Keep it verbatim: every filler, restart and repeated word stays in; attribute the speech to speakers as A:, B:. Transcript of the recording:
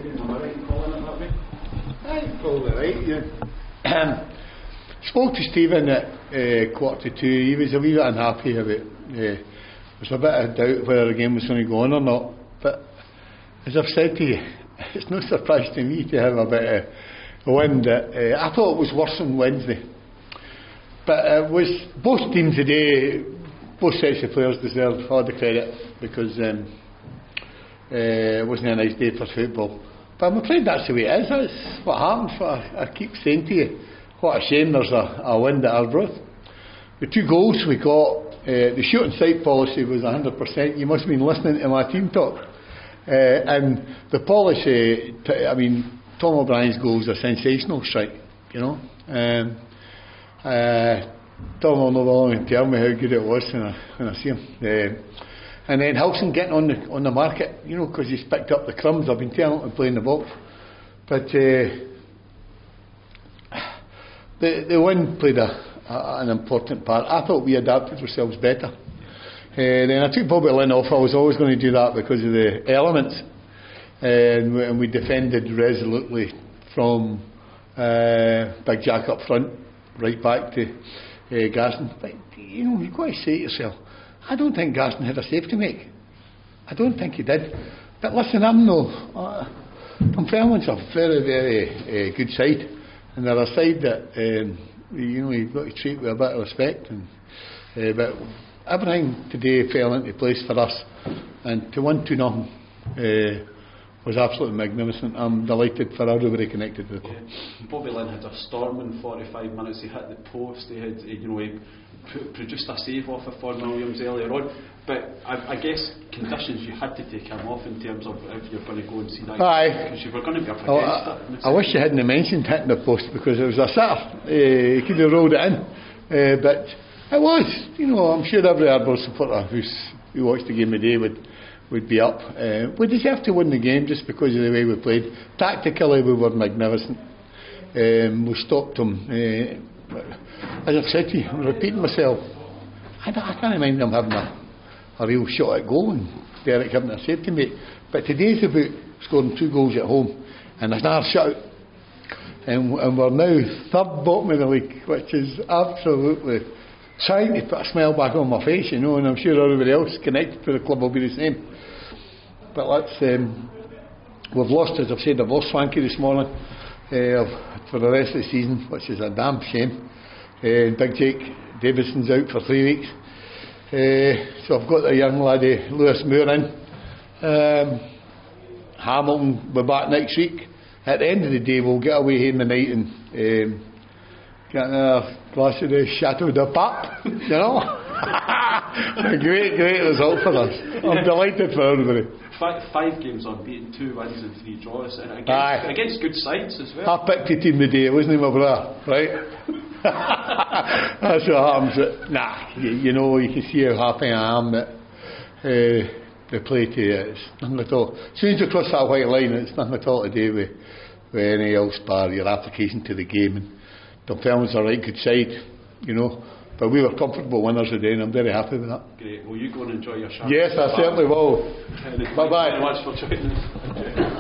A: Am I right in calling it that way?
B: Aye, probably right, yeah. Um, spoke to Stephen at uh, quarter to two. He was a wee bit unhappy about uh, there was a bit of doubt whether the game was going to go on or not, but as I've said to you, it's no surprise to me to have a bit of a win that uh, I thought it was worse on Wednesday, but it was both teams today, both sets of players deserved all the credit because um, uh, it wasn't a nice day for football. But I'm afraid that's the way it is. That's what happens. What I, I keep saying to you, what a shame there's a, a wind at Arbroath. The two goals we got, uh, the shoot on sight policy was one hundred percent. You must have been listening to my team talk. Uh, and the policy, t- I mean, Tom O'Brien's goals are sensational strike, you know. Um, uh, Tom will no longer tell me how good it was when I, when I see him. Uh, and then Hilson getting on the on the market, you know, because he's picked up the crumbs. I've been telling him to play in the box. But uh, the, the win played a, a, an important part. I thought we adapted ourselves better. Uh, then I took Bobby Lynn off. I was always going to do that because of the elements. And we, and we defended resolutely from uh, Big Jack up front, right back to uh, Gaston. But, you know, you've got to say to yourself, I don't think Gaston had a save to make. I don't think he did. But listen, I'm no... Uh, Dunfermline's a very, very uh, good side. And they're a side that, um, you know, you've got to treat with a bit of respect. And, uh, but everything today fell into place for us. And to win two nothing uh, was absolutely magnificent. I'm delighted for everybody connected with it.
A: Yeah. Bobby Lynn had a storming forty-five minutes. He hit the post. He had, you know, he pr- produced a save off of Ford Williams earlier on. But I, I guess conditions you had to take him off in terms of if you're going to go and see that.
B: Aye.
A: Because you were going to be up against
B: oh, I,
A: it.
B: I wish you hadn't mentioned hitting the post because it was a sitter. Uh, he could have rolled it in. Uh, but it was, you know, I'm sure every Arbroath supporter who's, who watched the game today would would be up. Uh, we deserved to win the game just because of the way we played. Tactically, we were magnificent. Um, we stopped them. Uh, as I've said to you, I'm repeating myself. I, don't, I can't mind them having a, a real shot at goal and Derek having a save to make. But today's about scoring two goals at home and there's another shutout. And, and we're now third bottom of the league, which is absolutely trying to put a smile back on my face, you know, and I'm sure everybody else connected to the club will be the same. But let's, um, we've lost, as I've said, I've lost Swanky this morning uh, for the rest of the season, which is a damn shame. Uh, Big Jake Davidson's out for three weeks. Uh, so I've got a young laddie, Lewis Moore, in. Um, Hamilton will be back next week. At the end of the day, we'll get away here in the night and um, get another glass of the Chateau de Pape, you know. A great, great result for us. I'm delighted for everybody.
A: Five, five games unbeaten, two wins and three draws, and against,
B: Aye.
A: against good sides as well.
B: I picked the team today, wasn't he, my brother? Right? That's what happens. Nah, you, you know, you can see how happy I am that uh, the play to you. It's nothing at all. As soon as you cross that white line, it's nothing at all to do with, with any else bar your application to the game. And Dunfermline's a right good side, you know. But we were comfortable winners today, and I'm very happy with that.
A: Great. Will you go and enjoy your shower?
B: Yes, I certainly will. Bye bye.
A: Thank you very much for joining us.